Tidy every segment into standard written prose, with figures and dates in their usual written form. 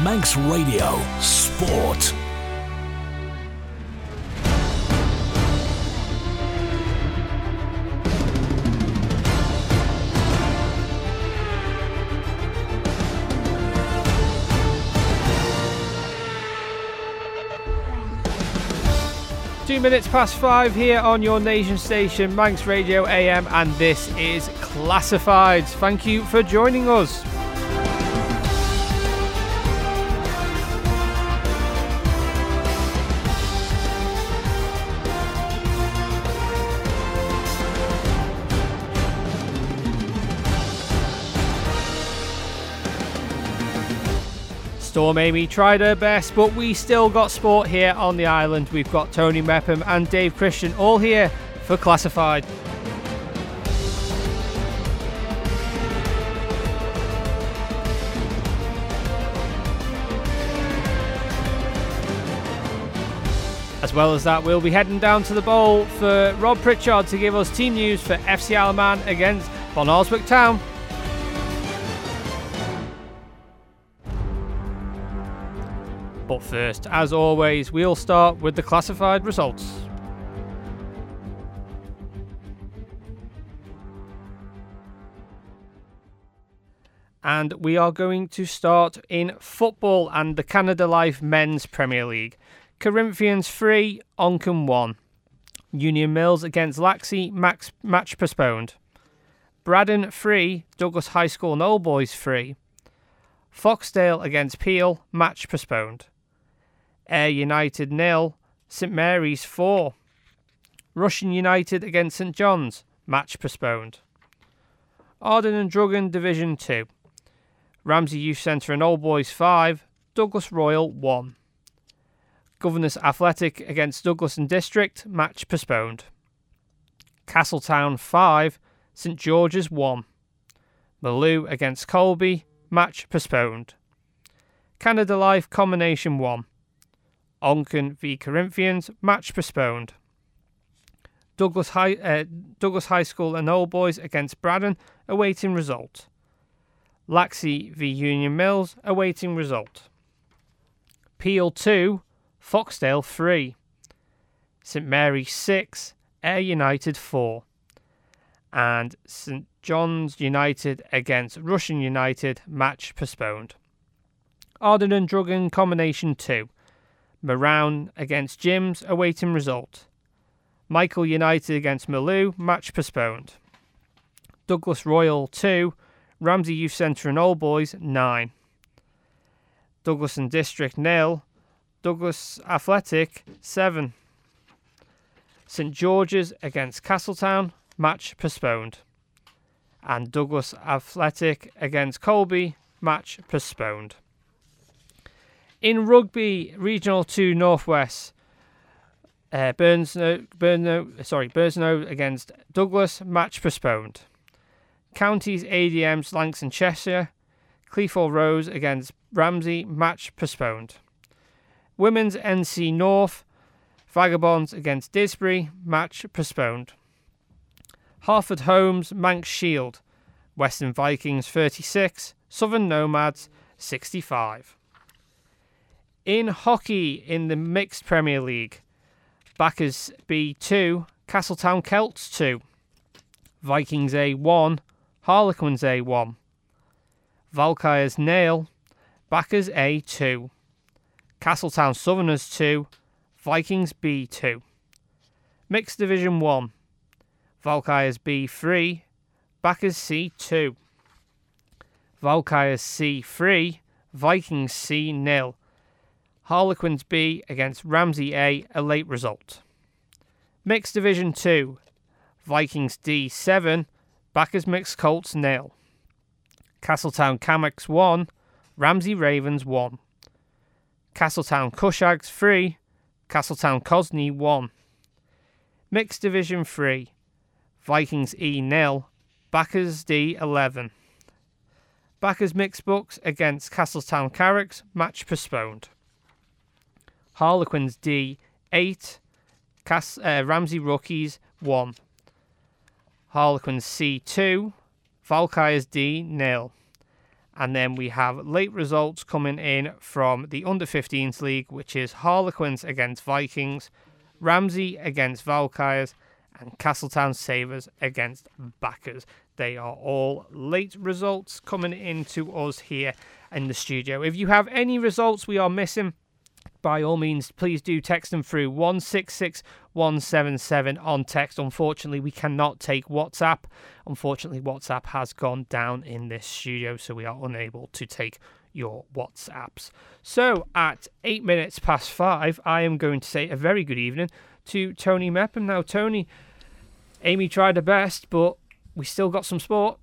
Manx Radio Sport. Minutes past 5 here on your nation station, Manx Radio AM, and this is Classifieds. Thank you for joining us. Storm Amy tried her best, but we still got sport here on the island. We've got Tony Mepham and Dave Christian all here for Classified. As well as that, we'll be heading down to the bowl for Rob Pritchard to give us team news for FC Alaman against Bonarswick Town. But first, as always, we'll start with the classified results. And we are going to start in football and the Canada Life Men's Premier League. Corinthians 3, Onchan 1. Union Mills against Laxey, match postponed. Braddon 3, Douglas High School and Old Boys 3. Foxdale against Peel, match postponed. Ayr United 0, St Mary's 4. Rushen United against St John's, match postponed. Arden and Druggan Division 2. Ramsey Youth Centre and Old Boys 5, Douglas Royal 1. Governors Athletic against Douglas and District, match postponed. Castletown 5, St George's 1. Maloo against Colby, match postponed. Canada Life Combination 1. Onchan v Corinthians, match postponed. Douglas High School and Old Boys against Braddon, awaiting result. Laxey v Union Mills, awaiting result. Peel 2, Foxdale 3. St Mary's 6, Ayr United 4. And St John's United against Rushen United, match postponed. Arden and Druggan Combination 2. Marown against Jims, awaiting result. Michael United against Maloo, match postponed. Douglas Royal 2, Ramsey Youth Centre and Old Boys 9. Douglas and District 0, Douglas Athletic 7. St George's against Castletown, match postponed. And Douglas Athletic against Colby, match postponed. In rugby, Regional 2 Northwest, Bursnow against Douglas, match postponed. Counties ADMs Lancs and Cheshire, Cleethorpes Rose against Ramsey, match postponed. Women's NC North, Vagabonds against Disbury, match postponed. Harford Homes, Manx Shield, Western Vikings 36, Southern Nomads 65. In hockey, in the Mixed Premier League, Backers B2, Castletown Celts 2, Vikings A1, Harlequins A1, Valkyries 0, Backers A2, Castletown Southerners 2, Vikings B2. Mixed Division 1, Valkyries B3, Backers C2, Valkyries C3, Vikings C0. Harlequins B against Ramsey A, a late result. Mixed Division 2, Vikings D7, Backers Mixed Colts 0. Castletown Cammocks 1, Ramsey Ravens 1. Castletown Cushags 3, Castletown Cosney 1. Mixed Division 3, Vikings E 0, Backers D 11. Backers Mixed Bucks against Castletown Carracks, match postponed. Harlequins D 8, Ramsey Rookies 1. Harlequins C 2, Valkyries D 0. And then we have late results coming in from the Under-15s League, which is Harlequins against Vikings, Ramsey against Valkyries, and Castletown Savers against Backers. They are all late results coming into us here in the studio. If you have any results we are missing, by all means, please do text them through 166177 on text. Unfortunately, we cannot take WhatsApp. Unfortunately, WhatsApp has gone down in this studio, so we are unable to take your WhatsApps. So, at 8 minutes past 5, I am going to say a very good evening to Tony Mepham. Now, Tony, Amy tried her best, but we still got some sport.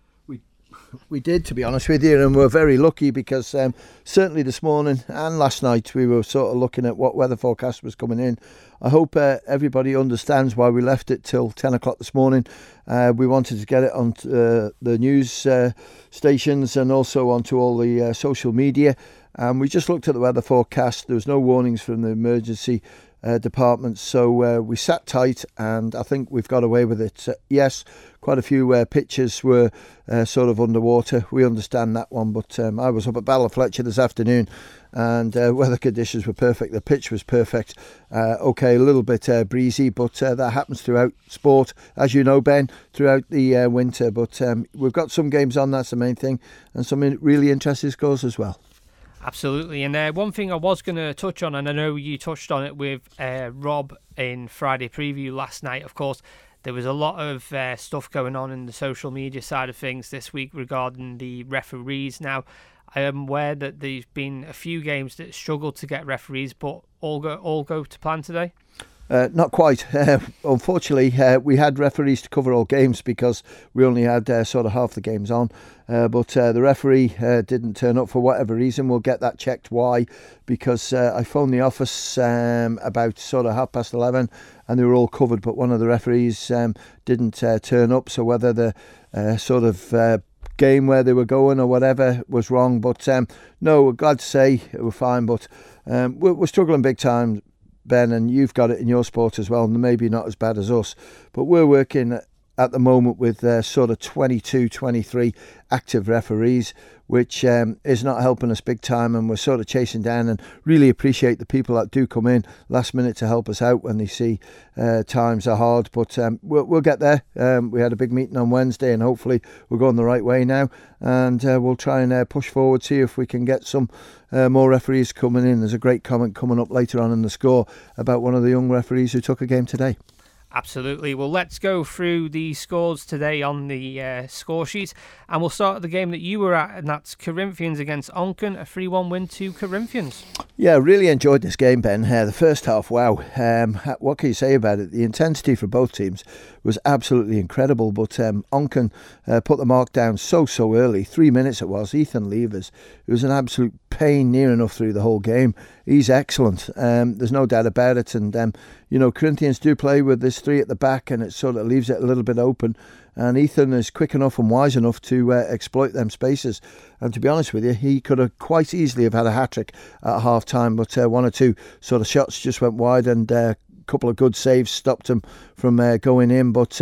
We did, to be honest with you, and we're very lucky because certainly this morning and last night we were sort of looking at what weather forecast was coming in. I hope everybody understands why we left it till 10 o'clock this morning. We wanted to get it on the news stations and also onto all the social media. And we just looked at the weather forecast. There was no warnings from the emergency department, so we sat tight, and I think we've got away with it. Yes, quite a few pitches were sort of underwater. We understand that one, but I was up at Ballafletcher this afternoon, and weather conditions were perfect. The pitch was perfect. Okay, a little bit breezy, but that happens throughout sport, as you know, Ben, throughout the winter. But we've got some games on, that's the main thing, and some really interesting scores as well. Absolutely, and one thing I was going to touch on, and I know you touched on it with Rob in Friday Preview last night, of course, there was a lot of stuff going on in the social media side of things this week regarding the referees. Now, I am aware that there's been a few games that struggled to get referees, but all go to plan today? Not quite. Unfortunately, we had referees to cover all games because we only had sort of half the games on. But the referee didn't turn up for whatever reason. We'll get that checked why, because I phoned the office about sort of 11:30 and they were all covered, but one of the referees didn't turn up. So whether the sort of game where they were going or whatever was wrong. But no, we're glad to say we're fine, but we're struggling big time, Ben, and you've got it in your sport as well, and maybe not as bad as us, but we're working at the moment with sort of 22, 23 active referees, which is not helping us big time, and we're sort of chasing down, and really appreciate the people that do come in last minute to help us out when they see times are hard, but we'll get there. We had a big meeting on Wednesday, and hopefully we're going the right way now, and we'll try and push forward, see if we can get some more referees coming in. There's a great comment coming up later on in the score about one of the young referees who took a game today. Absolutely. Well, let's go through the scores today on the score sheet, and we'll start at the game that you were at, and that's Corinthians against Onken, a 3-1 win to Corinthians. Yeah, really enjoyed this game, Ben. The first half, wow. What can you say about it? The intensity for both teams was absolutely incredible, but Onken put the mark down so early. 3 minutes it was. Ethan Levers, it was an absolute pain near enough through the whole game. He's excellent. There's no doubt about it, and Corinthians do play with this three at the back, and it sort of leaves it a little bit open, and Ethan is quick enough and wise enough to exploit them spaces, and to be honest with you, he could have quite easily have had a hat-trick at half time, but one or two sort of shots just went wide, and a couple of good saves stopped him from going in, but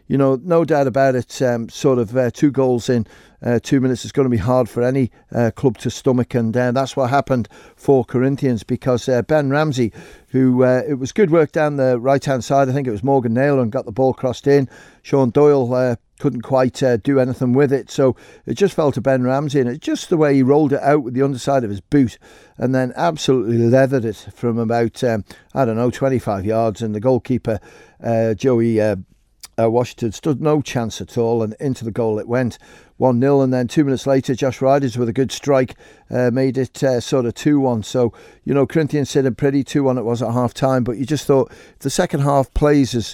no doubt about it, sort of 2 goals in 2 minutes is going to be hard for any club to stomach, and that's what happened for Corinthians, because Ben Ramsey, who it was good work down the right hand side. I think it was Morgan Naylor, and got the ball crossed in. Sean Doyle couldn't quite do anything with it, so it just fell to Ben Ramsey, and it's just the way he rolled it out with the underside of his boot, and then absolutely leathered it from about 25 yards, and the goalkeeper Joey Washington stood no chance at all, and into the goal it went, 1-0, and then 2 minutes later Josh Riders with a good strike made it sort of 2-1. So Corinthians sitting pretty. 2-1 it was at half time, but you just thought if the second half plays as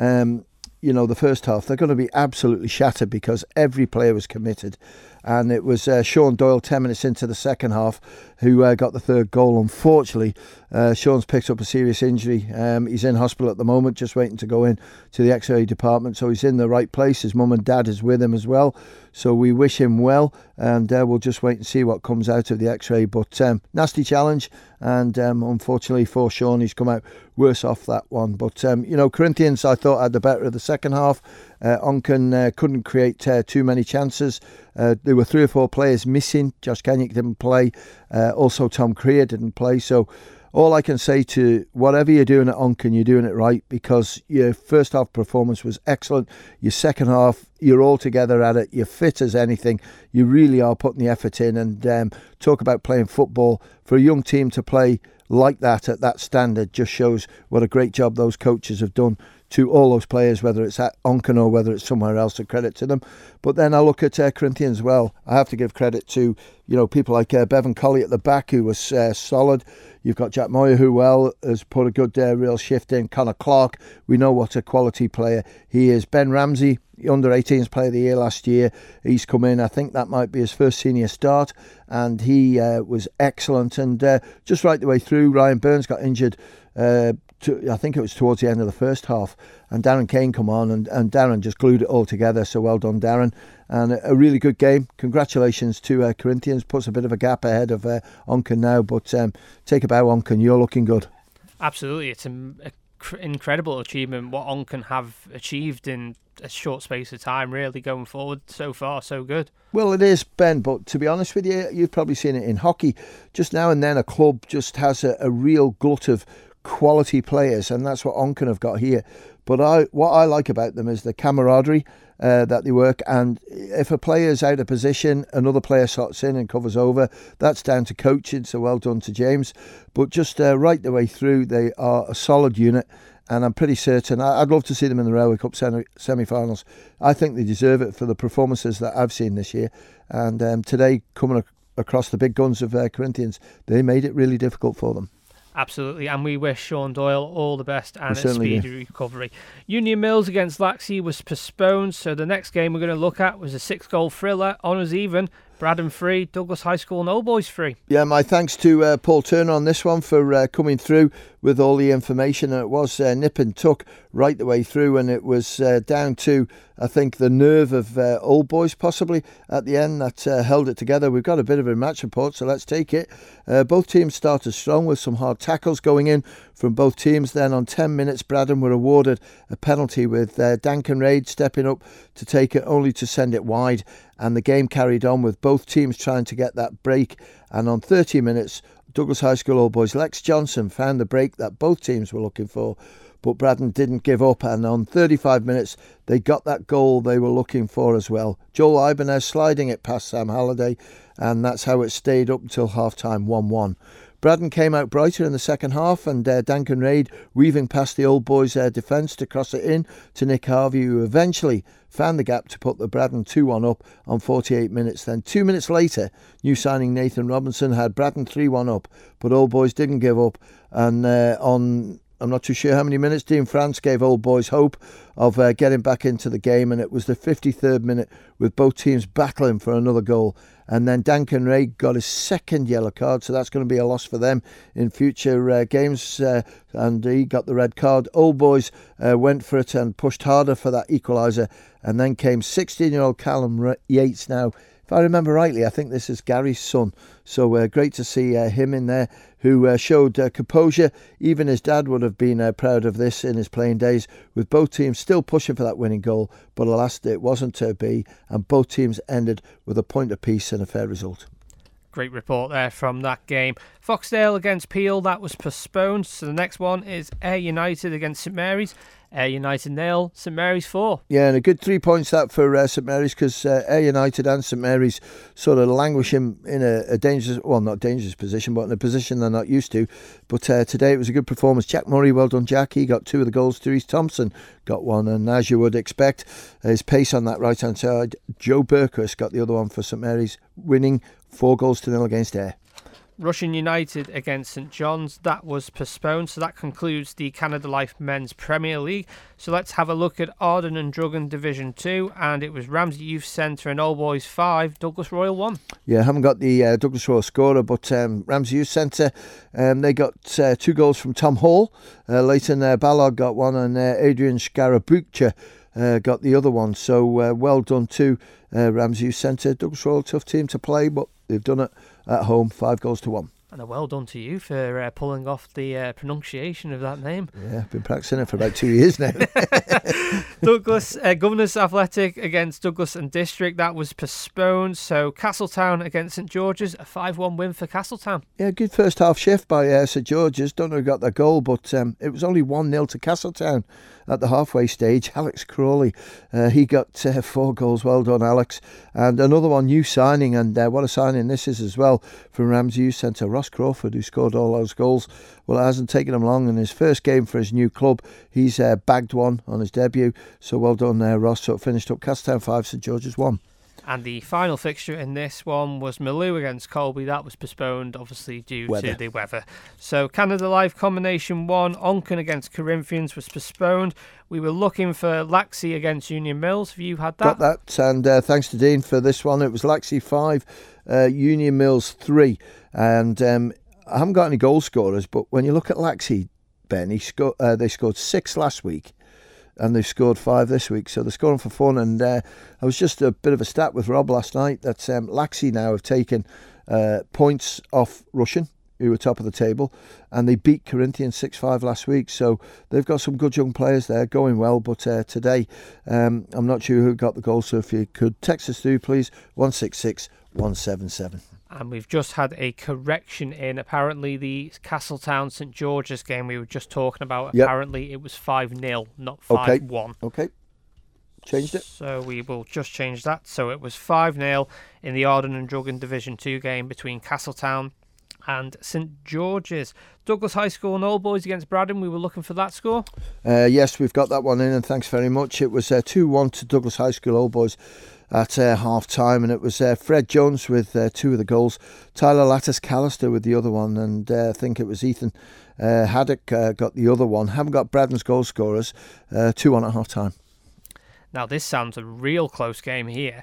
the first half, they're going to be absolutely shattered, because every player was committed, and it was Sean Doyle 10 minutes into the second half who got the third goal. Unfortunately, Sean's picked up a serious injury. He's in hospital at the moment, just waiting to go in to the X-ray department, so he's in the right place. His mum and dad is with him as well, So we wish him well, and we'll just wait and see what comes out of the X-ray. But nasty challenge, and unfortunately for Sean, he's come out worse off that one. But Corinthians, I thought, had the better of the second half. Onken couldn't create too many chances. There were 3 or 4 players missing. Josh Kenyuk didn't play. Also Tom Creer didn't play. So all I can say to whatever you're doing at Onken, you're doing it right, because your first half performance was excellent. Your second half, you're all together at it. You're fit as anything. You really are putting the effort in. And talk about playing football. For a young team to play like that at that standard just shows what a great job those coaches have done to all those players, whether it's at Onken or whether it's somewhere else. A credit to them. But then I look at Corinthians as well. I have to give credit to people like Bevan Colley at the back, who was solid. You've got Jack Moyer, who has put a good real shift in. Connor Clark, we know what a quality player he is. Ben Ramsey, under 18s player of the year last year, he's come in. I think that might be his first senior start, and he was excellent. And just right the way through, Ryan Burns got injured. I think it was towards the end of the first half, and Darren Kane come on, and Darren just glued it all together. So well done, Darren, and a really good game. Congratulations to Corinthians. Puts a bit of a gap ahead of Onken now, but take a bow, Onken, you're looking good. Absolutely, it's an incredible achievement what Onken have achieved in a short space of time, really, going forward. So far, so good. Well, it is, Ben, but to be honest with you, you've probably seen it in hockey. Just now and then a club just has a real glut of quality players, and that's what Onken have got here. But what I like about them is the camaraderie that they work, and if a player's out of position, another player slots in and covers over. That's down to coaching, so well done to James. But just right the way through, they are a solid unit, and I'm pretty certain I'd love to see them in the Railway Cup semi-finals. I think they deserve it for the performances that I've seen this year, and today, coming across the big guns of Corinthians, they made it really difficult for them. Absolutely, and we wish Sean Doyle all the best and a speedy recovery. Union Mills against Laxey was postponed, so the next game we're going to look at was a 6-goal thriller. Honours even, Braddon 3, Douglas High School and Old Boys 3. Yeah, my thanks to Paul Turner on this one for coming through with all the information. And it was nip and tuck right the way through, and it was down to, I think, the nerve of Old Boys possibly at the end that held it together. We've got a bit of a match report, so let's take it. Both teams started strong with some hard tackles going in from both teams. Then on 10 minutes, Braddon were awarded a penalty with Duncan Raid stepping up to take it, only to send it wide. And the game carried on with both teams trying to get that break. And on 30 minutes, Douglas High School Old Boys Lex Johnson found the break that both teams were looking for. But Braddon didn't give up, and on 35 minutes, they got that goal they were looking for as well. Joel Ibanez sliding it past Sam Halliday, and that's how it stayed up until half-time, 1-1. Braddon came out brighter in the second half, and Duncan Raid weaving past the Old Boys defence to cross it in to Nick Harvey, who eventually found the gap to put the Braddon 2-1 up on 48 minutes. Then 2 minutes later, new signing Nathan Robinson had Braddon 3-1 up, but Old Boys didn't give up, and I'm not too sure how many minutes, Dean France gave Old Boys hope of getting back into the game, and it was the 53rd minute with both teams battling for another goal. And then Duncan Ray got his second yellow card, so that's going to be a loss for them in future games, and he got the red card. Old Boys went for it and pushed harder for that equaliser, and then came 16-year-old Callum Yates. Now, if I remember rightly, I think this is Gary's son, so great to see him in there, who showed composure. Even his dad would have been proud of this in his playing days, with both teams still pushing for that winning goal, but alas, it wasn't to be, and both teams ended with a point apiece and a fair result. Great report there from that game. Foxdale against Peel, that was postponed, so the next one is Ayr United against St Mary's. Ayr United 0, St Mary's 4. Yeah, and a good 3 points that for St Mary's, because Ayr United and St Mary's sort of languishing in a dangerous, well, not dangerous position, but in a position they're not used to. But today it was a good performance. Jack Murray, well done Jack, he got 2 of the goals. Therese Thompson got 1, and as you would expect, his pace on that right hand side. Joe Burkus got the other one for St Mary's, winning 4-0 against Ayr. Rushden United against St John's, that was postponed, so that concludes the Canada Life Men's Premier League. So let's have a look at Arden and Drugan Division 2, and it was Ramsey Youth Centre and Old Boys 5, Douglas Royal 1. Yeah, I haven't got the Douglas Royal scorer, but Ramsey Youth Centre, they got 2 goals from Tom Hall. Leighton Ballard got 1, and Adrian Scarabucha got the other one. So well done to Ramsey Youth Centre. Douglas Royal, tough team to play, but they've done it at home, 5-1. And well done to you for pulling off the pronunciation of that name. Yeah, I've been practicing it for about 2 years now. Douglas, Governors Athletic against Douglas and District, that was postponed. So Castletown against St George's, a 5-1 win for Castletown. Yeah, good first half shift by St George's. Don't know who got their goal, but it was only 1-0 to Castletown at the halfway stage. Alex Crawley, he got 4 goals. Well done, Alex. And another one, new signing, and what a signing this is as well, from Ramsey Youth Centre, Ross Crawford, who scored all those goals. Well, it hasn't taken him long. In his first game for his new club, he's bagged one on his debut. So well done there, Ross. So it finished up Castletown 5, St George's 1. And the final fixture in this one was Maloo against Colby. That was postponed, obviously, due to the weather. So Canada Life Combination 1, Onchan against Corinthians was postponed. We were looking for Laxey against Union Mills. Have you had that? Got that, and thanks to Dean for this one. It was Laxey 5, Union Mills 3. And I haven't got any goal scorers, but when you look at Laxey, Ben, they scored 6 last week. And they've scored 5 this week, so they're scoring for fun. And I was just a bit of a stat with Rob last night that Laxey now have taken points off Rushen, who were top of the table, and they beat Corinthians 6-5 last week. So they've got some good young players there, going well. But today, I'm not sure who got the goal, so if you could text us through, please, 166 177. And we've just had a correction in. Apparently, the Castletown St George's game we were just talking about, apparently it was 5-0, not 5-1. Okay. Changed it. So we will just change that. So it was 5-0 in the Arden and Drugan Division 2 game between Castletown and St George's. Douglas High School and Old Boys against Braddon. We were looking for that score. Yes, we've got that one in, and thanks very much. It was 2-1 to Douglas High School Old Boys at half time, and it was Fred Jones with 2 of the goals, Tyler Lattis Callister with the other one, and I think it was Ethan Haddock got the other one. Haven't got Braddon's goal scorers. 2-1 at half time. Now this sounds a real close game here.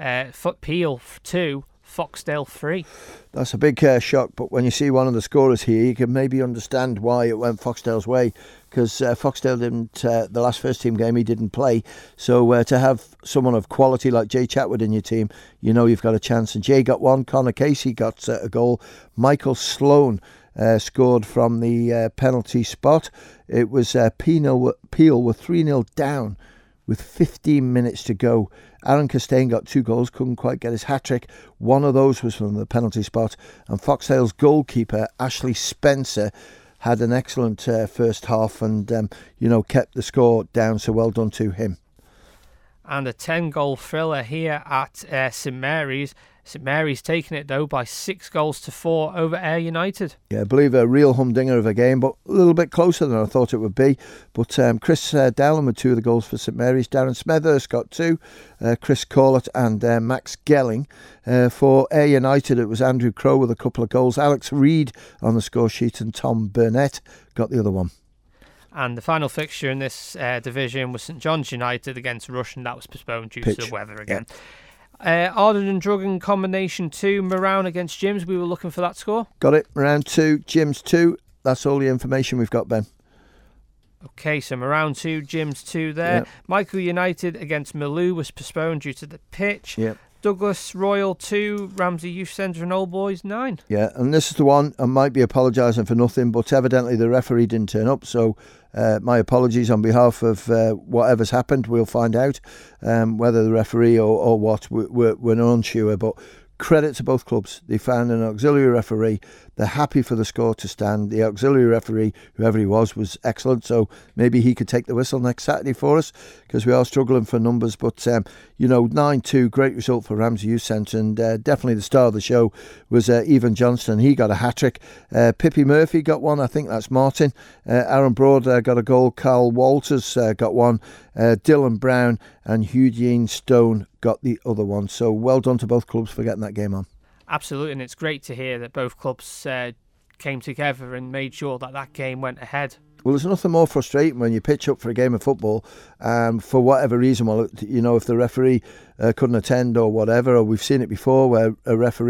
Peel 2, Foxdale 3. That's a big shock, but when you see one of the scorers here, you can maybe understand why it went Foxdale's way, because Foxdale didn't, the last first team game he didn't play, so to have someone of quality like Jay Chatwood in your team, you know you've got a chance. And Jay got one, Connor Casey got a goal, Michael Sloan scored from the penalty spot. It was Peel were 3-0 down with 15 minutes to go. Aaron Costain got 2 goals, couldn't quite get his hat-trick. One of those was from the penalty spot. And Foxdale's goalkeeper, Ashley Spencer, had an excellent first half and, kept the score down, so well done to him. And a 10-goal thriller here at St Mary's. St Mary's taking it, though, by 6-4 over Ayr United. Yeah, I believe a real humdinger of a game, but a little bit closer than I thought it would be. But Chris Dowling with 2 of the goals for St Mary's. Darren Smethurst got 2. Chris Corlett and Max Gelling. For Ayr United, it was Andrew Crowe with a couple of goals. Alex Reid on the score sheet, and Tom Burnett got the other one. And the final fixture in this division was St John's United against Rushen. That was postponed due to the weather again. Yeah. Arden and Drugan Combination 2, Moran against Jims. We were looking for that score. Got it. Moran 2, Jims 2. That's all the information we've got, Ben. Okay, so Moran 2, Jims 2 there. Yep. Michael United against Maloo was postponed due to the pitch. Yep. Douglas Royal 2, Ramsey Youth Centre and Old Boys 9. Yeah, and this is the one, I might be apologising for nothing, but evidently the referee didn't turn up, so my apologies on behalf of whatever's happened. We'll find out whether the referee or what, we're not unsure, but credit to both clubs. They found an auxiliary referee. They're happy for the score to stand. The auxiliary referee, whoever he was excellent. So maybe he could take the whistle next Saturday for us, because we are struggling for numbers. But, 9-2, great result for Ramsey Youth Centre. And definitely the star of the show was Evan Johnston. He got a hat-trick. Pippi Murphy got one. I think that's Martin. Aaron Broad got a goal. Carl Walters got one. Dylan Brown and Eugene Stone got the other one. So well done to both clubs for getting that game on. Absolutely, and it's great to hear that both clubs came together and made sure that game went ahead. Well, there's nothing more frustrating when you pitch up for a game of football for whatever reason, if the referee couldn't attend or whatever, or we've seen it before where a referee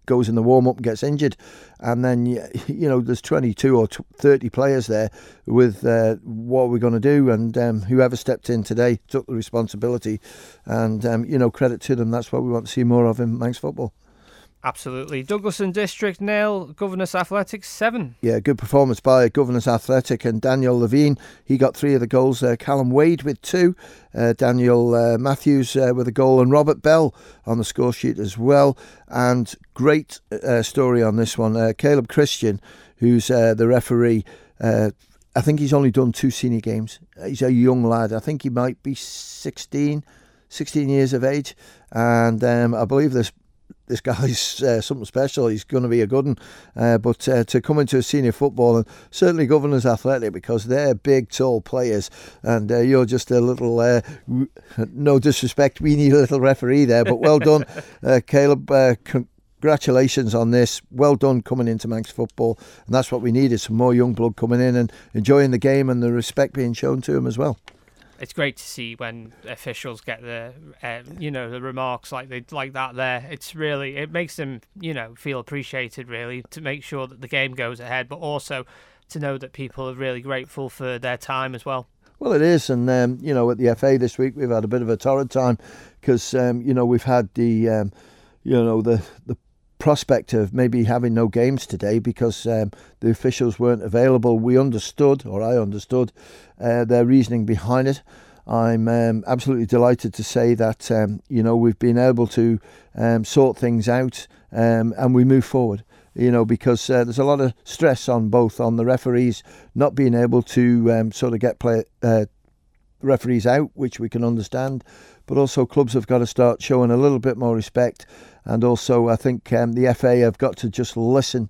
goes in the warm-up and gets injured, and then there's 22 or 30 players there with what are we going to do, and whoever stepped in today took the responsibility, and credit to them. That's what we want to see more of in Manx football. Absolutely. Douglas and District 0, Governors Athletic 7. Yeah, good performance by Governors Athletic, and Daniel Levine, he got 3 of the goals. Callum Wade with 2, Daniel Matthews with a goal, and Robert Bell on the score sheet as well. And great story on this one. Caleb Christian, who's the referee, I think he's only done 2 senior games. He's a young lad. I think he might be 16 years of age, and I believe this guy's something special. He's going to be a good one. But to come into a senior football, and certainly Governors Athletic, because they're big, tall players, and you're just a little, no disrespect, we need a little referee there. But well done, Caleb. Congratulations on this. Well done coming into Manx football. And that's what we need, is some more young blood coming in and enjoying the game, and the respect being shown to them as well. It's great to see when officials get the the remarks like that there. It makes them feel appreciated, really, to make sure that the game goes ahead, but also to know that people are really grateful for their time as well. Well, it is, and at the FA this week we've had a bit of a torrid time, because we've had the prospect of maybe having no games today because the officials weren't available. I understood their reasoning behind it. I'm absolutely delighted to say that we've been able to sort things out, and we move forward. Because there's a lot of stress on the referees not being able to sort of get referees out, which we can understand, but also clubs have got to start showing a little bit more respect. And also, I think the FA have got to just listen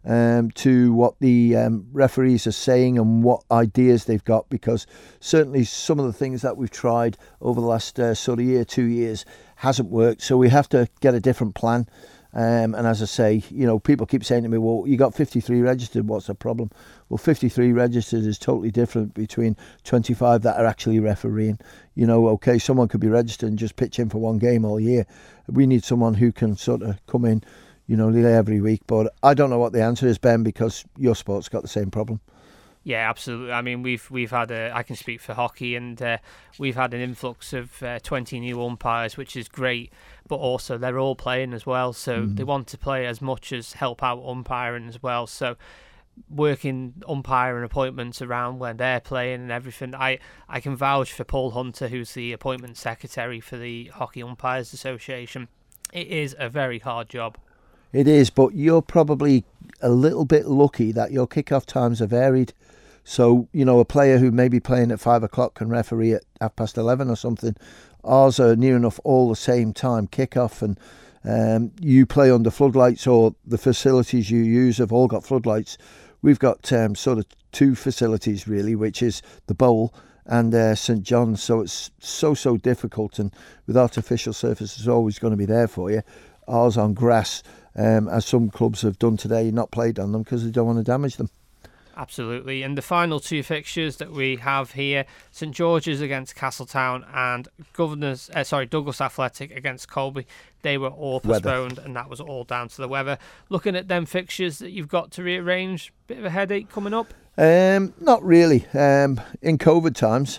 to what the referees are saying and what ideas they've got, because certainly some of the things that we've tried over the last sort of year, 2 years, hasn't worked. So we have to get a different plan. And as I say, people keep saying to me, well, you got 53 registered, what's the problem? Well, 53 registered is totally different between 25 that are actually refereeing. Okay, someone could be registered and just pitch in for one game all year. We need someone who can sort of come in, every week. But I don't know what the answer is, Ben, because your sport's got the same problem. Yeah, absolutely. I mean, we've had I can speak for hockey, and we've had an influx of 20 new umpires, which is great. But also, they're all playing as well, so they want to play as much as help out umpiring as well. So, working umpiring appointments around when they're playing and everything. I can vouch for Paul Hunter, who's the appointment secretary for the Hockey Umpires Association. It is a very hard job. It is, but you're probably a little bit lucky that your kick-off times are varied. So, a player who may be playing at 5 o'clock can referee at 11:30 or something. Ours are near enough all the same time kick-off, and you play under floodlights, or the facilities you use have all got floodlights. We've got sort of 2 facilities, really, which is the Bowl and St John's. So it's so difficult, and with artificial surfaces always going to be there for you. Ours on grass, as some clubs have done today, not played on them because they don't want to damage them. Absolutely. And the final 2 fixtures that we have here, St George's against Castletown and Douglas Athletic against Colby, they were all postponed, and that was all down to the weather. Looking at them fixtures that you've got to rearrange, bit of a headache coming up? Not really. In COVID times,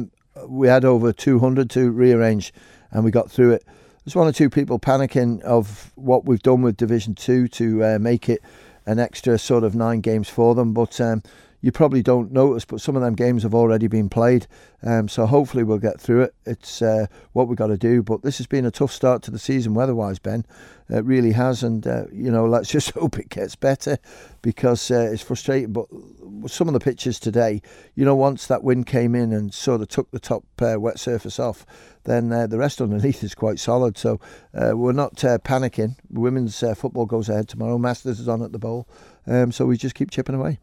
we had over 200 to rearrange, and we got through it. There's 1 or 2 people panicking of what we've done with Division 2 to make it an extra sort of 9 games for them, but you probably don't notice, but some of them games have already been played, so hopefully we'll get through it. It's what we've got to do, but this has been a tough start to the season weather-wise, Ben. It really has, and let's just hope it gets better, because it's frustrating. But some of the pitches today, once that wind came in and sort of took the top wet surface off, then the rest underneath is quite solid. So we're not panicking. Women's football goes ahead tomorrow. Masters is on at the Bowl, so we just keep chipping away.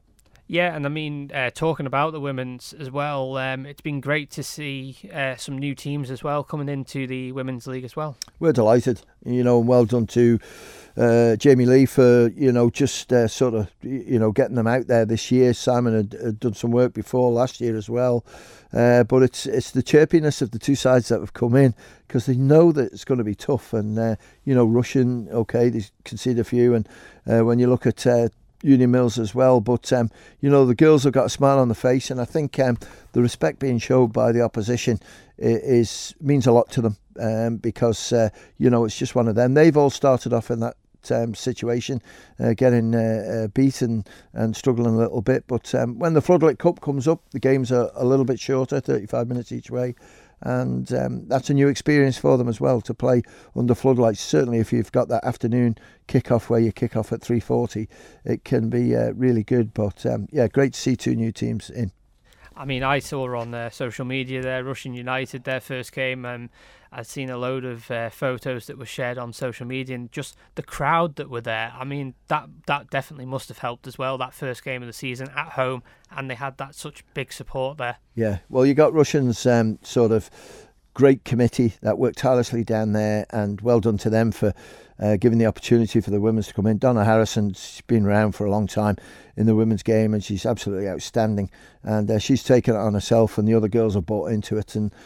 Yeah, and I mean, talking about the women's as well, it's been great to see some new teams as well coming into the Women's League as well. We're delighted, and well done to Jamie Lee for, just sort of, getting them out there this year. Simon had done some work before last year as well. But it's the chirpiness of the two sides that have come in, because they know that it's going to be tough. And, Russian, okay, they concede a few. And when you look at Union Mills as well, but the girls have got a smile on the face, and I think the respect being shown by the opposition means a lot to them, because it's just one of them. They've all started off in that situation, getting beaten and struggling a little bit, but when the Floodlight Cup comes up, the games are a little bit shorter, 35 minutes each way. And that's a new experience for them as well, to play under floodlights. Certainly if you've got that afternoon kick-off where you kick off at 3:40, it can be really good. But great to see two new teams in. I mean, I saw on social media there, Russian United, their first game, and I'd seen a load of photos that were shared on social media, and just the crowd that were there. I mean, that definitely must have helped as well, that first game of the season at home, and they had that such big support there. Yeah, well, you got Russians sort of great committee that worked tirelessly down there, and well done to them for giving the opportunity for the women's to come in. Donna Harrison's been around for a long time in the women's game, and she's absolutely outstanding, and she's taken it on herself, and the other girls have bought into it, and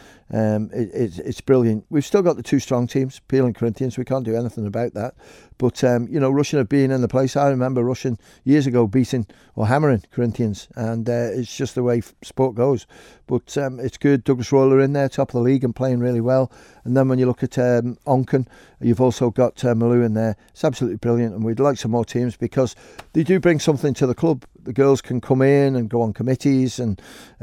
it's brilliant. We've still got the two strong teams, Peel and Corinthians. We can't do anything about that, but Russian have been in the place. I remember Russian years ago beating or hammering Corinthians, and it's just the way sport goes. But it's good. Douglas Royal are in there, top of the league, and playing really well. And then when you look at Onken, you've also got Malou in there. It's absolutely brilliant, and we'd like some more teams, because they do bring something to the club. The girls can come in and go on committees, and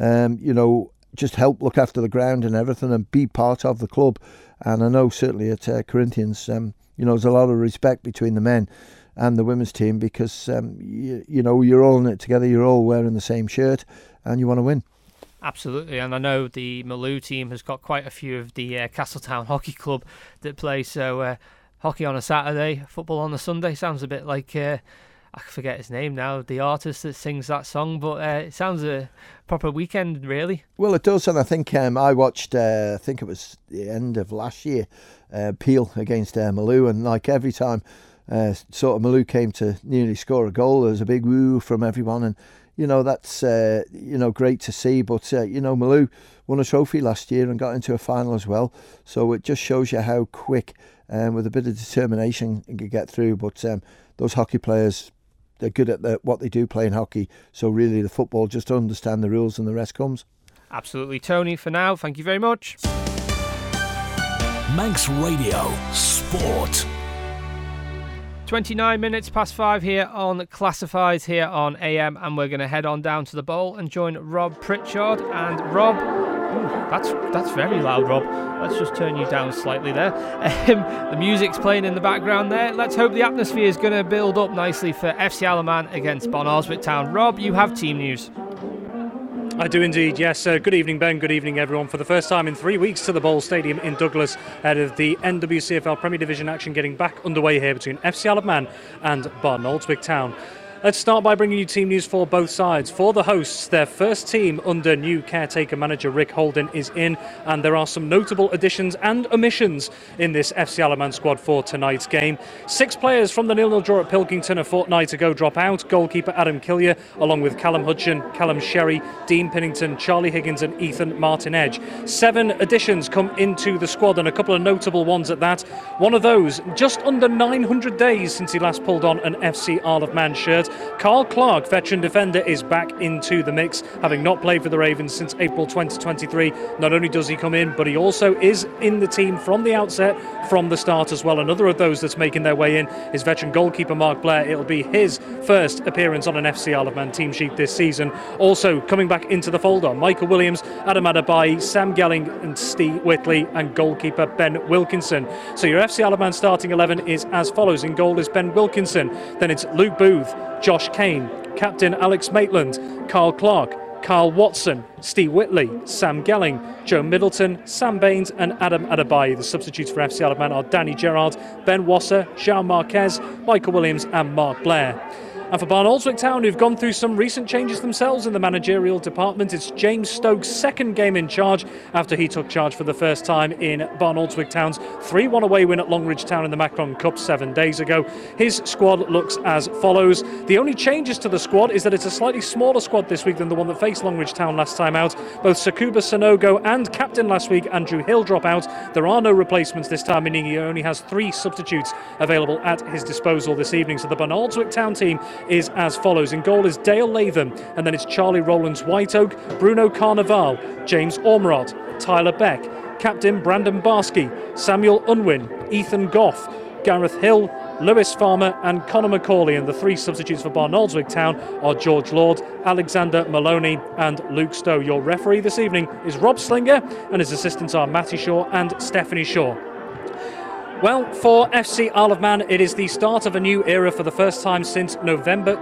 just help look after the ground and everything, and be part of the club. And I know certainly at Corinthians, there's a lot of respect between the men and the women's team, because you're all in it together. You're all wearing the same shirt, and you want to win. Absolutely, and I know the Malou team has got quite a few of the Castletown Hockey Club that play, so hockey on a Saturday, football on a Sunday sounds a bit like, I forget his name now, the artist that sings that song, but it sounds a proper weekend, really. Well, it does, and I think I watched, I think it was the end of last year, Peel against Malou, and like every time sort of Malou came to nearly score a goal, there was a big woo from everyone, and that's great to see. But Malou won a trophy last year and got into a final as well, so it just shows you how quick, with a bit of determination, you can get through. But those hockey players, they're good at what they do, playing hockey, so really the football, just understand the rules and the rest comes. Absolutely. Tony, for now, thank you very much. Manx Radio Sport. 29 minutes past 5 here on Classifieds here on AM, and we're going to head on down to the bowl and join Rob Pritchard. And Rob, that's very loud, Rob. Let's just turn you down slightly there. The music's playing in the background there. Let's hope the atmosphere is going to build up nicely for FC Alaman against Bon Arswick Town. Rob, you have team news. I do indeed, yes. Good evening, Ben. Good evening, everyone. For the first time in 3 weeks to the Bowl Stadium in Douglas, ahead of the NWCFL Premier Division action getting back underway here between FC Alaman and Bon Arswick Town. Let's start by bringing you team news for both sides. For the hosts, their first team under new caretaker manager Rick Holden is in, and there are some notable additions and omissions in this FC Alaman squad for tonight's game. 6 players from the 0-0 draw at Pilkington a fortnight ago drop out. Goalkeeper Adam Killier, along with Callum Hudson, Callum Sherry, Dean Pinnington, Charlie Higgins and Ethan Martin Edge. 7 additions come into the squad, and a couple of notable ones at that. One of those, just under 900 days since he last pulled on an FC Isle of Man shirt. Carl Clark, veteran defender, is back into the mix, having not played for the Ravens since April 2023. Not only does he come in, but he also is in the team from the outset, from the start as well. Another of those that's making their way in is veteran goalkeeper Mark Blair. It'll be his first appearance on an FC Isle of Man team sheet this season. Also coming back into the fold are Michael Williams, Adam Adebayi, Sam Gelling and Steve Whitley, and goalkeeper Ben Wilkinson. So your FC Isle of Man starting 11 is as follows. In goal is Ben Wilkinson, then it's Luke Booth, Josh Kane, captain Alex Maitland, Carl Clark, Carl Watson, Steve Whitley, Sam Gelling, Joe Middleton, Sam Baines and Adam Adebayi. The substitutes for FC Isle of Man are Danny Gerrard, Ben Wasser, Jean Marquez, Michael Williams and Mark Blair. And for Barn Oldswick Town, who've gone through some recent changes themselves in the managerial department, it's James Stokes' second game in charge after he took charge for the first time in Barn Oldswick Town's 3-1 away win at Longridge Town in the Macron Cup 7 days ago. His squad looks as follows. The only changes to the squad is that it's a slightly smaller squad this week than the one that faced Longridge Town last time out. Both Sakuba Sanogo and captain last week, Andrew Hill, drop out. There are no replacements this time, meaning he only has 3 substitutes available at his disposal this evening. So the Barn Oldswick Town team is as follows. In goal is Dale Latham, and then it's Charlie Rowlands White Oak, Bruno Carnaval, James Ormerod, Tyler Beck, captain Brandon Barsky, Samuel Unwin, Ethan Goff, Gareth Hill, Lewis Farmer and Conor Macaulay. And the 3 substitutes for Barn Oldswick Town are George Lord, Alexander Maloney and Luke Stowe. Your referee this evening is Rob Slinger, and his assistants are Matty Shaw and Stephanie Shaw. Well, for FC Isle of Man, it is the start of a new era for the first time since November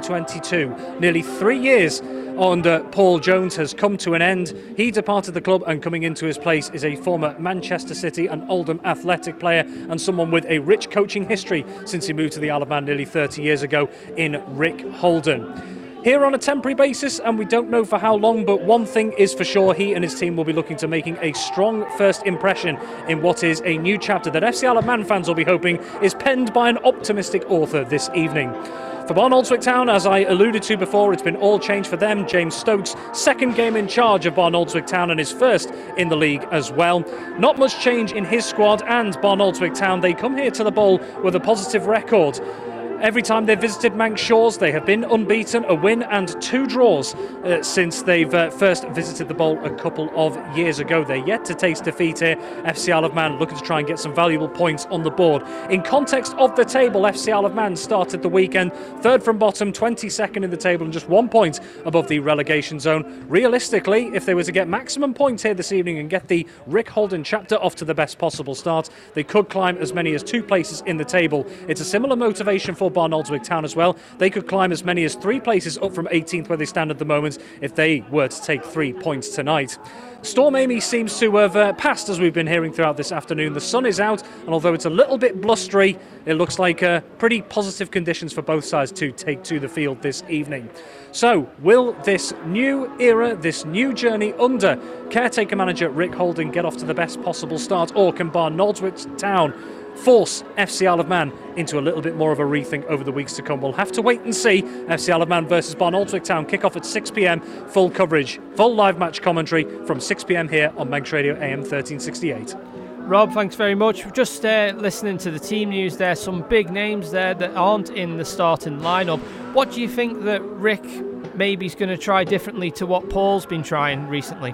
2022. Nearly 3 years under Paul Jones has come to an end. He departed the club, and coming into his place is a former Manchester City and Oldham Athletic player and someone with a rich coaching history since he moved to the Isle of Man nearly 30 years ago in Rick Holden. Here on a temporary basis, and we don't know for how long, but one thing is for sure, he and his team will be looking to making a strong first impression in what is a new chapter that FC Isle of Man fans will be hoping is penned by an optimistic author this evening. For Barn Oldswick Town, as I alluded to before, it's been all change for them. James Stokes, second game in charge of Barn Oldswick Town and his first in the league as well. Not much change in his squad, and Barn Oldswick Town, they come here to the Bowl with a positive record. Every time they've visited Manx Shores, they have been unbeaten, a win and 2 draws since they've first visited the Bowl a couple of years ago. They're yet to taste defeat here. FC Isle of Man looking to try and get some valuable points on the board. In context of the table, FC Isle of Man started the weekend 3rd from bottom, 22nd in the table and just 1 point above the relegation zone. Realistically, if they were to get maximum points here this evening and get the Rick Holden chapter off to the best possible start, they could climb as many as 2 places in the table. It's a similar motivation for Barn Oldswick Town as well. They could climb as many as 3 places up from 18th where they stand at the moment if they were to take 3 points tonight. Storm Amy seems to have passed, as we've been hearing throughout this afternoon. The sun is out, and although it's a little bit blustery, it looks like pretty positive conditions for both sides to take to the field this evening. So, will this new era, this new journey under caretaker manager Rick Holden get off to the best possible start, or can Barn Oldswick Town force FC Isle of Man into a little bit more of a rethink over the weeks to come? We'll have to wait and see. FC Isle of Man versus Barn Oldswick Town kick off at 6 p.m. Full coverage, full live match commentary from 6 p.m. here on Manx Radio AM 1368. Rob, thanks very much. Just listening to the team news there, some big names there that aren't in the starting lineup. What do you think that Rick maybe is going to try differently to what Paul's been trying recently?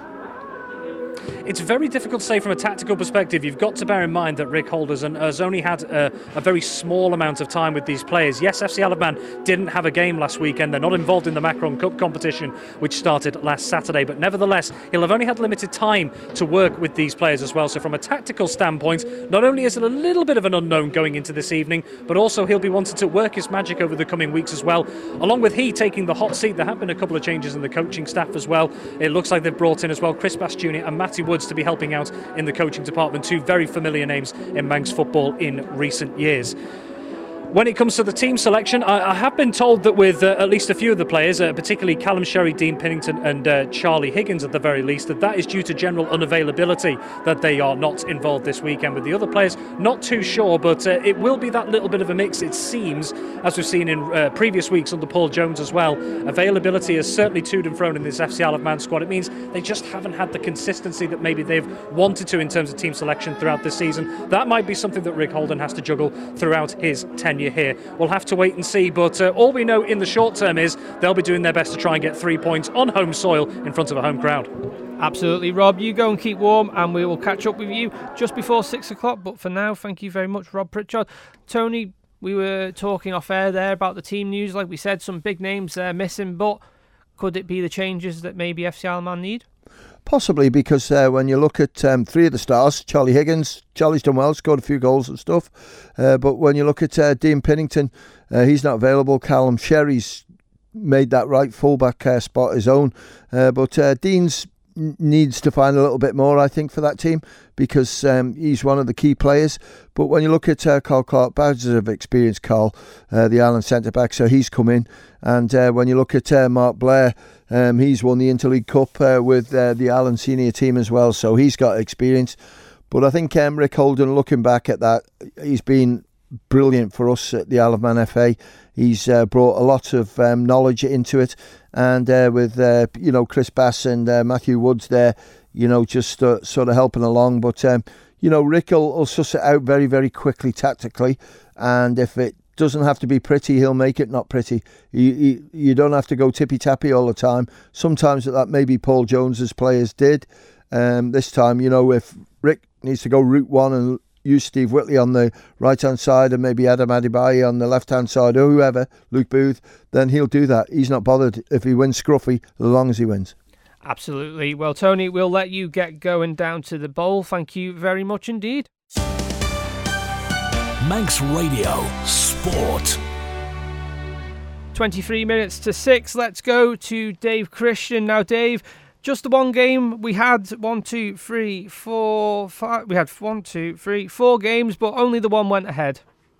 It's very difficult to say from a tactical perspective. You've got to bear in mind that Rick Holden has only had a very small amount of time with these players. Yes, FC Isle of Man didn't have a game last weekend. They're not involved in the Macron Cup competition, which started last Saturday. But nevertheless, he'll have only had limited time to work with these players as well. So from a tactical standpoint, not only is it a little bit of an unknown going into this evening, but also he'll be wanting to work his magic over the coming weeks as well. Along with he taking the hot seat, there have been a couple of changes in the coaching staff as well. It looks like they've brought in as well Chris Bass Jr. and Matty Woods to be helping out in the coaching department, 2 very familiar names in Manx football in recent years. When it comes to the team selection, I have been told that with at least a few of the players, particularly Callum Sherry, Dean Pennington and Charlie Higgins at the very least, that is due to general unavailability that they are not involved this weekend. With the other players, not too sure, but it will be that little bit of a mix, it seems, as we've seen in previous weeks under Paul Jones as well. Availability has certainly toed and frown in this FC Isle of Man squad. It means they just haven't had the consistency that maybe they've wanted to in terms of team selection throughout this season. That might be something that Rick Holden has to juggle throughout his tenure here. We'll have to wait and see, but all we know in the short term is they'll be doing their best to try and get 3 points on home soil in front of a home crowd. Absolutely, Rob. You go and keep warm, and we will catch up with you just before 6 o'clock. But for now, thank you very much, Rob Pritchard. Tony, we were talking off air there about the team news. Like we said, some big names there missing, but could it be the changes that maybe FC Isle of Man need? Possibly, because when you look at 3 of the stars, Charlie's done well, scored a few goals and stuff. But when you look at Dean Pennington, he's not available. Callum Sherry's made that right fullback spot his own. But Dean's needs to find a little bit more, I think, for that team, because he's one of the key players. But when you look at Carl Clark-Bowders of experience, Carl, the Ireland centre-back, so he's come in. And when you look at Mark Blair, he's won the Interleague Cup with the Ireland senior team as well, so he's got experience. But I think Rick Holden, looking back at that, he's been brilliant for us at the Isle of Man FA. He's brought a lot of knowledge into it, and with Chris Bass and Matthew Woods there, just sort of helping along. But Rick will suss it out very, very quickly tactically, and if it doesn't have to be pretty, he'll make it not pretty. You don't have to go tippy tappy all the time. Sometimes that maybe Paul Jones's players did. This time, if Rick needs to go route one and use Steve Whitley on the right-hand side and maybe Adam Adebayo on the left-hand side, or whoever, Luke Booth, then he'll do that. He's not bothered if he wins scruffy, as long as he wins. Absolutely. Well, Tony, we'll let you get going down to the bowl. Thank you very much indeed. Manx Radio Sport. 23 minutes to 6. Let's go to Dave Christian. Now, Dave, just the one game. We had 4 games, but only the one went ahead.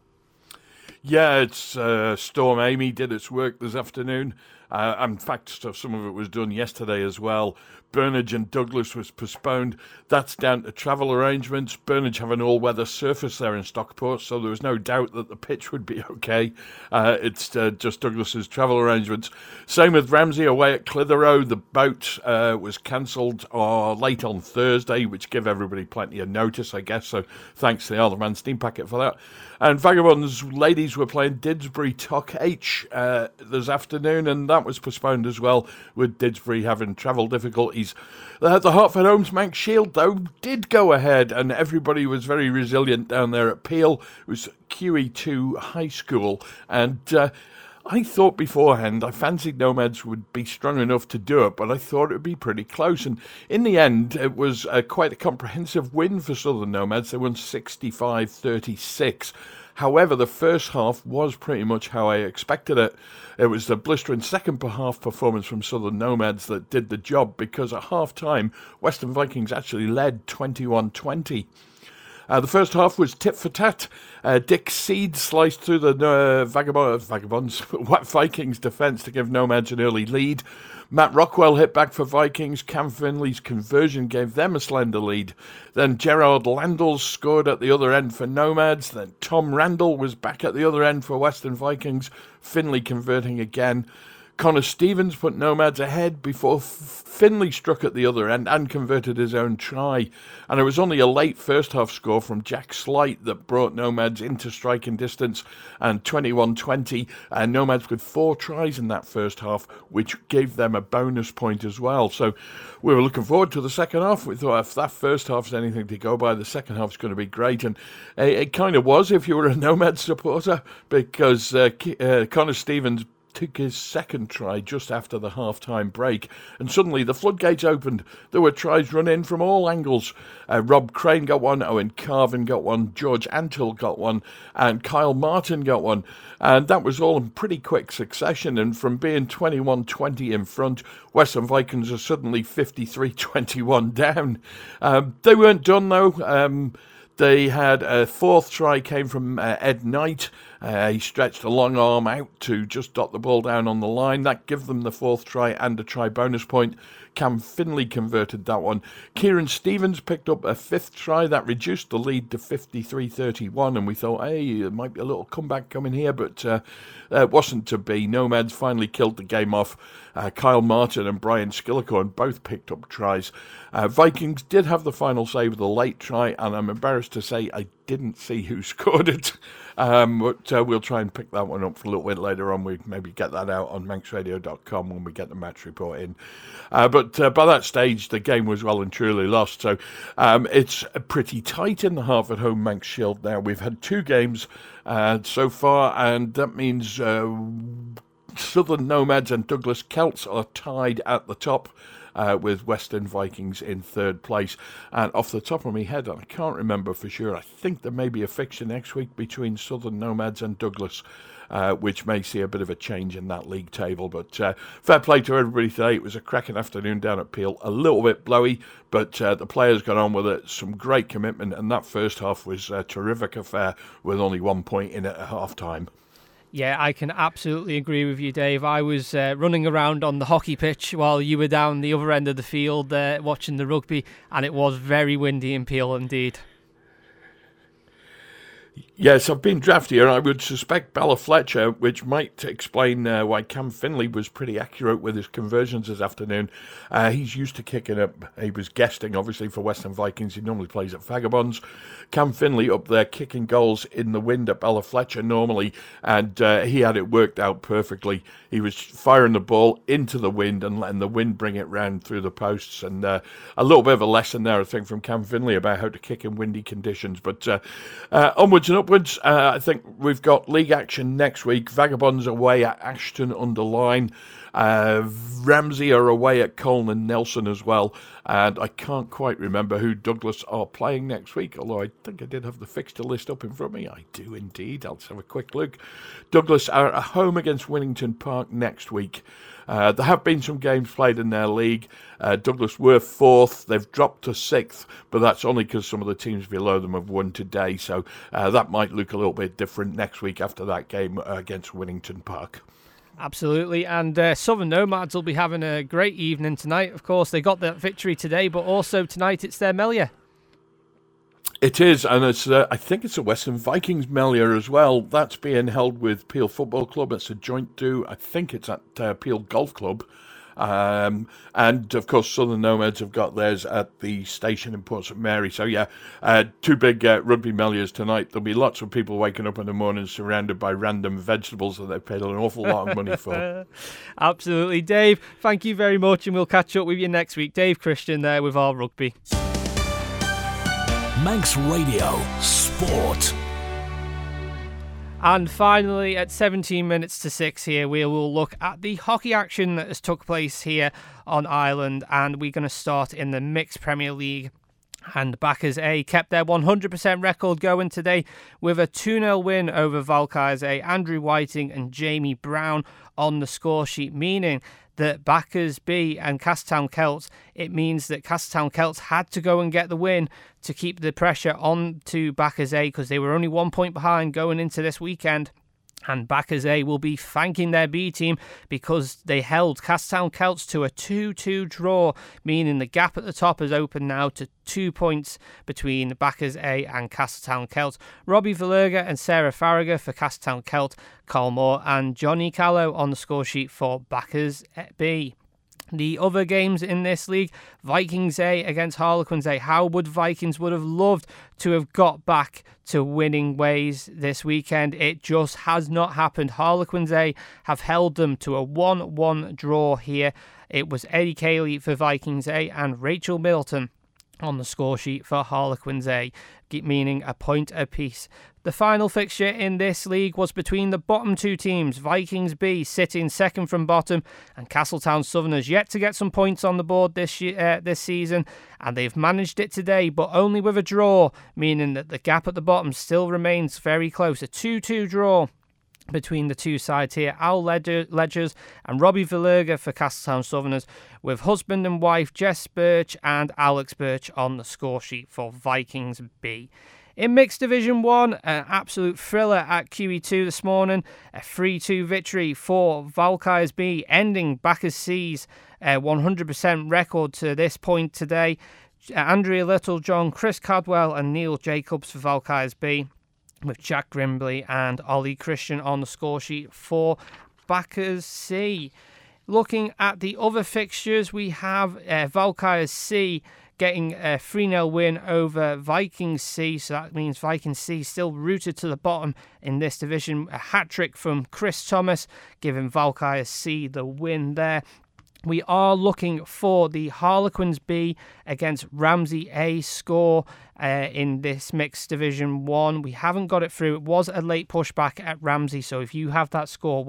Yeah, it's Storm Amy did its work this afternoon. In fact, some of it was done yesterday as well. Burnage and Douglas was postponed. That's down to travel arrangements. Burnage have an all-weather surface there in Stockport, so there was no doubt that the pitch would be okay. It's just Douglas's travel arrangements. Same with Ramsey away at Clitheroe. The boat was cancelled late on Thursday, which gave everybody plenty of notice, I guess. So thanks to the Isle of Man Steam Packet for that. And Vagabonds ladies were playing Didsbury Toc H this afternoon, and that was postponed as well, with Didsbury having travel difficulties. The Hertford Holmes Manx Shield, though, did go ahead, and everybody was very resilient down there at Peel. It was QE2 High School, and I thought beforehand, I fancied Nomads would be strong enough to do it, but I thought it would be pretty close. And in the end, it was quite a comprehensive win for Southern Nomads. They won 65-36. However, the first half was pretty much how I expected it. It was the blistering second half performance from Southern Nomads that did the job, because at half-time, Western Vikings actually led 21-20. The first half was tit for tat. Dick Seed sliced through the Vikings defence to give Nomads an early lead. Matt Rockwell hit back for Vikings. Cam Finley's conversion gave them a slender lead. Then Gerard Landell scored at the other end for Nomads. Then Tom Randall was back at the other end for Western Vikings. Finley converting again. Connor Stevens put Nomads ahead before Finley struck at the other end and converted his own try. And it was only a late first half score from Jack Slight that brought Nomads into striking distance, and 21-20. Nomads with 4 tries in that first half, which gave them a bonus point as well. So we were looking forward to the second half. We thought if that first half's anything to go by, the second half's going to be great. And it kind of was if you were a Nomads supporter, because Connor Stevens took his second try just after the half-time break, and suddenly the floodgates opened. There were tries run in from all angles. Rob Crane got one, Owen Carvin got one, George Antill got one, and Kyle Martin got one. And that was all in pretty quick succession, and from being 21-20 in front, Western Vikings are suddenly 53-21 down. They weren't done, though. They had a fourth try came from Ed Knight. He stretched a long arm out to just dot the ball down on the line. That gave them the fourth try and a try bonus point. Cam Finley converted that one. Kieran Stevens picked up a fifth try. That reduced the lead to 53-31, and we thought, hey, there might be a little comeback coming here, but it wasn't to be. Nomads finally killed the game off. Kyle Martin and Brian Skillicorn both picked up tries. Vikings did have the final say with a late try, and I'm embarrassed to say I didn't see who scored it. But we'll try and pick that one up for a little bit later on. We maybe get that out on manxradio.com when we get the match report in. But by that stage, the game was well and truly lost. So it's pretty tight in the Hertford Home Manx Shield now. We've had 2 games so far, and that means Southern Nomads and Douglas Celts are tied at the top, with Western Vikings in third place. And off the top of my head, I can't remember for sure, I think there may be a fixture next week between Southern Nomads and Douglas. which may see a bit of a change in that league table. But fair play to everybody today. It was a cracking afternoon down at Peel. A little bit blowy, but the players got on with it. Some great commitment, and that first half was a terrific affair with only 1 point in it at half-time. Yeah, I can absolutely agree with you, Dave. I was running around on the hockey pitch while you were down the other end of the field watching the rugby, and it was very windy in Peel indeed. Yes, I've been drafty, and I would suspect Bella Fletcher, which might explain why Cam Finley was pretty accurate with his conversions this afternoon. He's used to kicking up. He was guesting, obviously, for Western Vikings. He normally plays at Vagabonds. Cam Finley up there kicking goals in the wind at Bella Fletcher normally, and he had it worked out perfectly. He was firing the ball into the wind and letting the wind bring it round through the posts, and a little bit of a lesson there, I think, from Cam Finley about how to kick in windy conditions. But onwards and upwards. I think we've got league action next week. Vagabonds away at Ashton-under-Lyne. Ramsey are away at Colne and Nelson as well. And I can't quite remember who Douglas are playing next week, although I think I did have the fixture list up in front of me. I do indeed. I'll just have a quick look. Douglas are at home against Winnington Park next week. There have been some games played in their league. Douglas were 4th. They've dropped to 6th, but that's only because some of the teams below them have won today. So that might look a little bit different next week after that game against Winnington Park. Absolutely, and Southern Nomads will be having a great evening tonight. Of course, they got that victory today, but also tonight it's their Melia. It is, and it's I think it's a Western Vikings Melia as well. That's being held with Peel Football Club. It's a joint do. I think it's at Peel Golf Club. And, of course, Southern Nomads have got theirs at the station in Port St Mary. So, yeah, 2 big rugby Melias tonight. There'll be lots of people waking up in the morning surrounded by random vegetables that they've paid an awful lot of money for. Absolutely. Dave, thank you very much, and we'll catch up with you next week. Dave Christian there with our rugby. Manx Radio Sport. And finally, at 17 minutes to 6 here, we will look at the hockey action that has took place here on Ireland, and we're going to start in the Mixed Premier League. And Backers A kept their 100% record going today with a 2-0 win over Valkyries A. Andrew Whiting and Jamie Brown on the score sheet, meaning that Backers B and Castletown Celts, it means that Castletown Celts had to go and get the win to keep the pressure on to Backers A, because they were only 1 point behind going into this weekend. And Backers A will be thanking their B team because they held Castletown Celts to a 2-2 draw, meaning the gap at the top has opened now to 2 points between Backers A and Castletown Celts. Robbie Valerga and Sarah Farragher for Castletown Celt, Carl Moore and Johnny Callow on the score sheet for Backers B. The other games in this league, Vikings A against Harlequins A. How would Vikings would have loved to have got back to winning ways this weekend? It just has not happened. Harlequins A have held them to a 1-1 draw here. It was Eddie Cayley for Vikings A and Rachel Middleton on the score sheet for Harlequins A, meaning a point apiece. The final fixture in this league was between the bottom 2 teams, Vikings B sitting second from bottom, and Castletown Southerners yet to get some points on the board this season, and they've managed it today, but only with a draw, meaning that the gap at the bottom still remains very close. A 2-2 draw between the two sides here. Al Ledgers and Robbie Valerga for Castletown Southerners, with husband and wife Jess Birch and Alex Birch on the score sheet for Vikings B. In Mixed Division 1, an absolute thriller at QE2 this morning. A 3-2 victory for Valkyries B, ending Backers C's 100% record to this point today. Andrea Littlejohn, Chris Cadwell and Neil Jacobs for Valkyries B, with Jack Grimbley and Ollie Christian on the score sheet for Backers C. Looking at the other fixtures, we have Valkyries C getting a 3-0 win over Vikings C, so that means Vikings C still rooted to the bottom in this division. A hat-trick from Chris Thomas, giving Valkyries C the win there. We are looking for the Harlequins B against Ramsey A score in this Mixed Division 1. We haven't got it through. It was a late pushback at Ramsey, so if you have that score,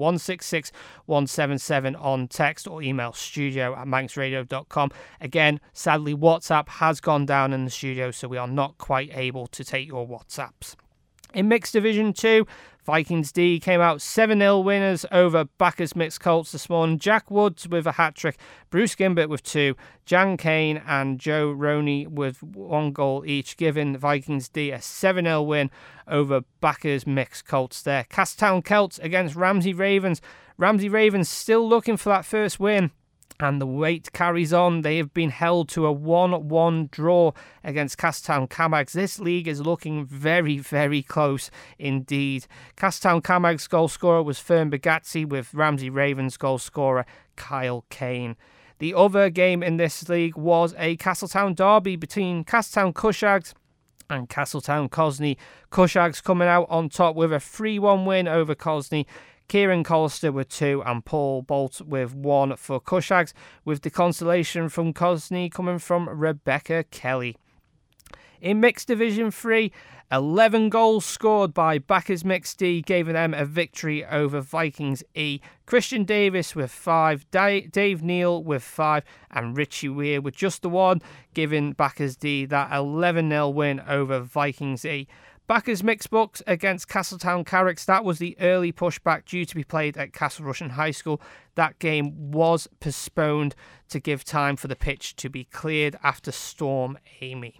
166177 on text or email studio@manxradio.com. Again, sadly, WhatsApp has gone down in the studio, so we are not quite able to take your WhatsApps. In Mixed Division 2, Vikings D came out 7-0 winners over Bacchus Mixed Colts this morning. Jack Woods with a hat-trick, Bruce Gimbert with 2, Jan Kane and Joe Roney with 1 goal each, giving Vikings D a 7-0 win over Bacchus Mixed Colts there. Castletown Celts against Ramsey Ravens. Ramsey Ravens still looking for that first win, and the wait carries on. They have been held to a 1-1 draw against Castletown Camags. This league is looking very, very close indeed. Castletown Camags goal scorer was Fern Bagazzi, with Ramsey Ravens goal scorer Kyle Kane. The other game in this league was a Castletown derby between Castletown Cushags and Castletown Cosney. Cushags coming out on top with a 3-1 win over Cosney. Kieran Collister with 2 and Paul Bolt with 1 for Cushags, with the consolation from Cosney coming from Rebecca Kelly. In Mixed Division 3, 11 goals scored by Bacchus Mixed D gave them a victory over Vikings E. Christian Davis with 5, Dave Neal with 5 and Richie Weir with just the 1, giving Bacchus D that 11-0 win over Vikings E. Bacchus Mixed Bucks against Castletown Carricks. That was the early pushback due to be played at Castle Rushen High School. That game was postponed to give time for the pitch to be cleared after Storm Amy.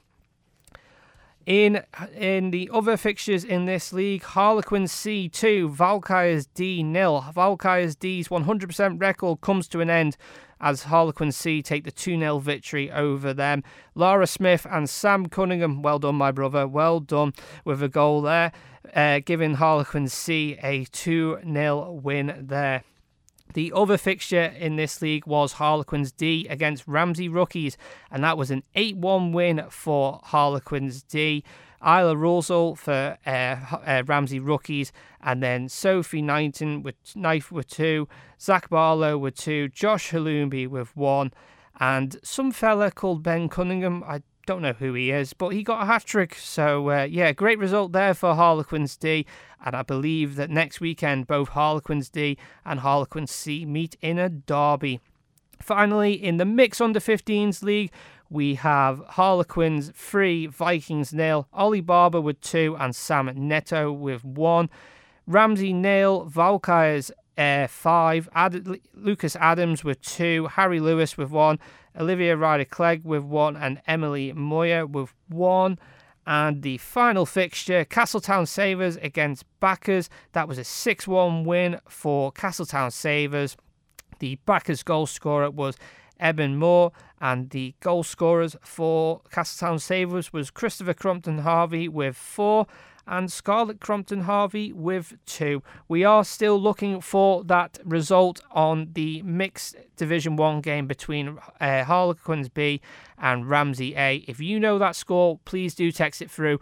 In the other fixtures in this league, Harlequins C 2, Valkyries D 0. Valkyries D's 100% record comes to an end as Harlequins C take the 2-0 victory over them. Lara Smith and Sam Cunningham, well done my brother, well done with a goal there, giving Harlequins C a 2-0 win there. The other fixture in this league was Harlequins D against Ramsey Rookies, and that was an 8-1 win for Harlequins D. Isla Rosal for Ramsey Rookies, and then Sophie Knighton with 2, Zach Barlow with 2, Josh Halumbi with 1, and some fella called Ben Cunningham. I don't know who he is, but he got a hat-trick. So, great result there for Harlequins D. And I believe that next weekend, both Harlequins D and Harlequins C meet in a derby. Finally, in the Mixed Under-15s League, we have Harlequins 3, Vikings 0, Ollie Barber with 2 and Sam Neto with 1. Ramsey 0, Valkyries 5, Lucas Adams with 2, Harry Lewis with 1, Olivia Ryder-Clegg with 1 and Emily Moyer with 1. And the final fixture, Castletown Savers against Bacchus. That was a 6-1 win for Castletown Savers. The Bacchus goal scorer was Eben Moore, and the goal scorers for Castletown Savers was Christopher Crompton Harvey with 4 and Scarlett Crompton Harvey with 2. We are still looking for that result on the Mixed Division 1 game between Harlequins B and Ramsey A. If you know that score, please do text it through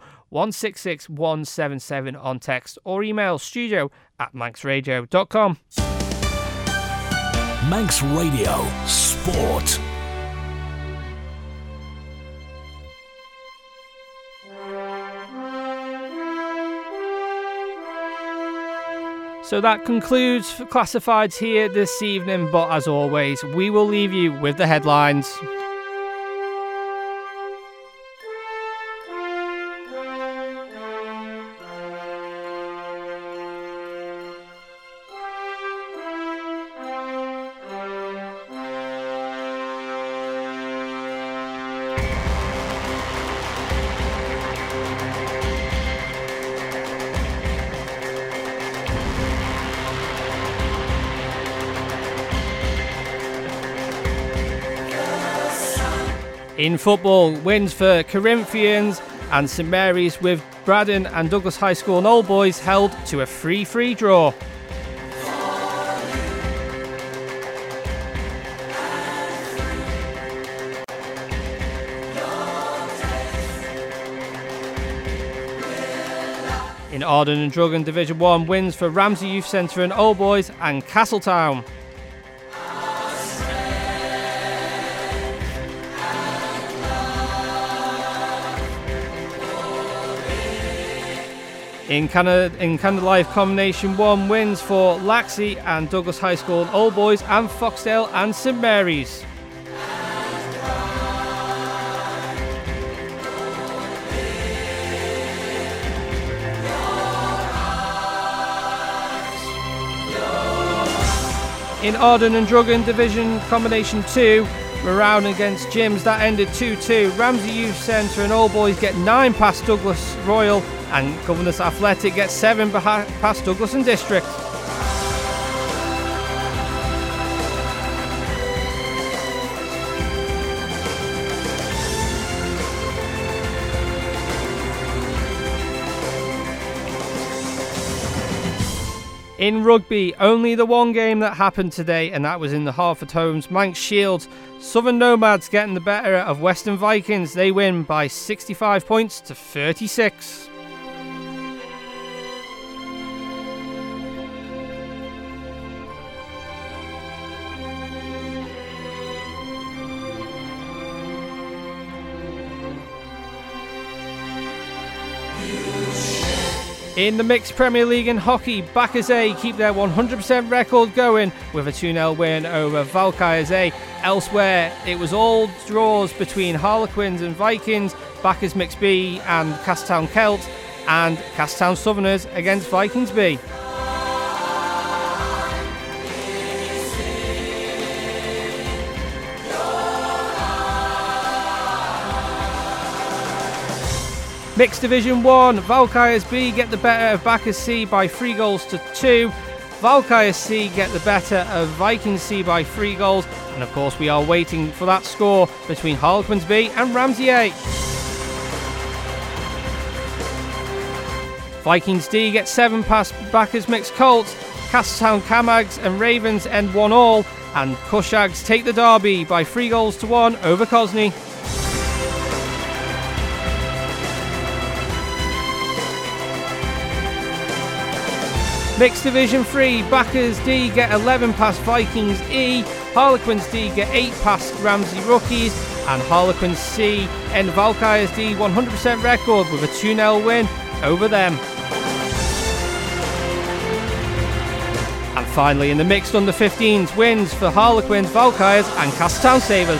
166177 on text, or email studio@manxradio.com. Manx Radio Sport. So that concludes Classifieds here this evening, but as always, we will leave you with the headlines. In football, wins for Corinthians and St Mary's, with Braddon and Douglas High School and Old Boys held to a 3-3 draw. In Arden and Druggan Division 1, wins for Ramsey Youth Centre and Old Boys and Castletown. In Canada Life Combination 1, wins for Laxey and Douglas High School and Old Boys and Foxdale and St Mary's. In Arden and Druggan Division Combination 2, Marown against Jims, that ended 2-2. Ramsey Youth Centre and All Boys get 9 past Douglas Royal, and Governors Athletic get 7 past Douglas and District. In rugby, only the one game that happened today, and that was in the Hartford Homes Manx Shield. Southern Nomads getting the better of Western Vikings. They win by 65 points to 36. In the Mixed Premier League in hockey, Bacchus A keep their 100% record going with a 2-0 win over Valkyries A. Elsewhere, it was all draws between Harlequins and Vikings, Bacchus Mixed B and Castown Celt, and Castown Southerners against Vikings B. Mixed Division 1, Valkyries B get the better of Bacchus C by 3 goals to 2. Valkyries C get the better of Vikings C by 3 goals. And of course we are waiting for that score between Harlequins B and Ramsey A. Vikings D get 7 past Bacchus Mixed Colts. Castown Camags and Ravens end 1-1. And Cushags take the derby by 3 goals to 1 over Cosney. Mixed Division 3, Bacchus D get 11 past Vikings E, Harlequins D get 8 past Ramsey Rookies, and Harlequins C end Valkyries D 100% record with a 2-0 win over them. And finally in the mixed under 15s, wins for Harlequins, Valkyries and Castown Sabres.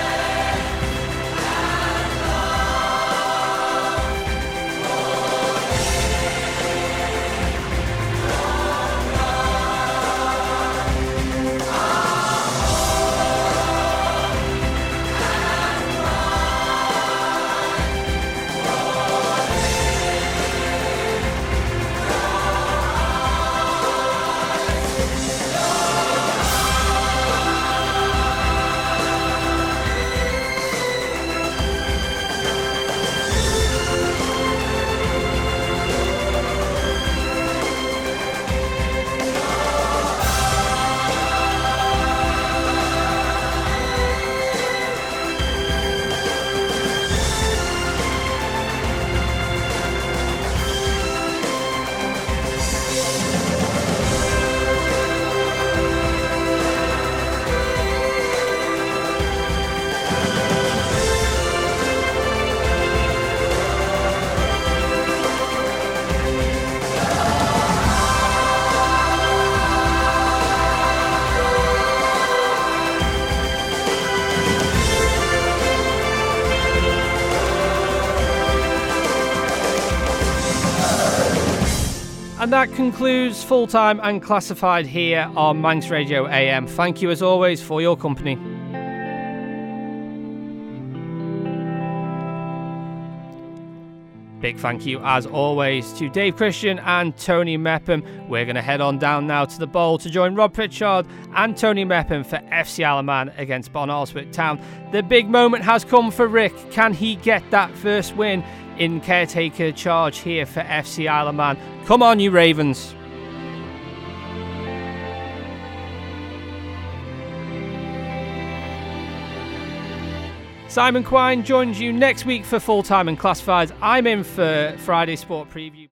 And that concludes Full Time and Classified here on Manx Radio AM. Thank you as always for your company. Big thank you as always to Dave Christian and Tony Mepham. We're going to head on down now to the bowl to join Rob Pritchard and Tony Mepham for FC Alaman against Bon Alswick Town. The big moment has come for Rick. Can he get that first win in caretaker charge here for FC Alaman? Come on, you Ravens. Simon Quine joins you next week for Full Time and Classifieds. I'm in for Friday Sport Preview.